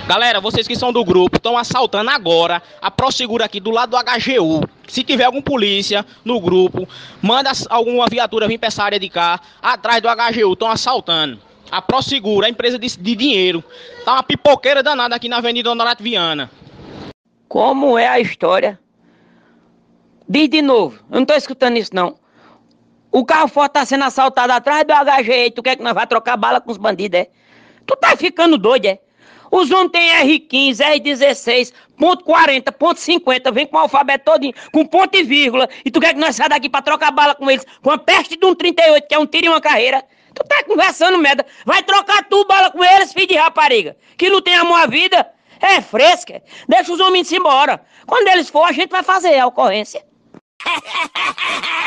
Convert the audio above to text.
Galera, vocês que são do grupo, estão assaltando agora a Prossegura aqui do lado do HGU. Se tiver algum polícia no grupo, manda alguma viatura vir pra essa área de cá, atrás do HGU, estão assaltando. A Prossegura, a empresa de dinheiro. Tá uma pipoqueira danada aqui na Avenida Honorato Viana. Como é a história? Diz de novo, eu não tô escutando isso não. O carro forte tá sendo assaltado atrás do HGU, tu quer que nós vá trocar bala com os bandidos, é? Tu tá ficando doido, é? Os homens tem R15, R16, ponto .40, ponto .50, vem com o alfabeto todinho, com ponto e vírgula, e tu quer que nós saia daqui pra trocar bala com eles, com a peste de um 38, que é um tiro e uma carreira? Tu tá conversando merda, vai trocar tu bala com eles, filho de rapariga, que não tem amor à vida, é fresca, deixa os homens ir embora. Quando eles for, a gente vai fazer a ocorrência.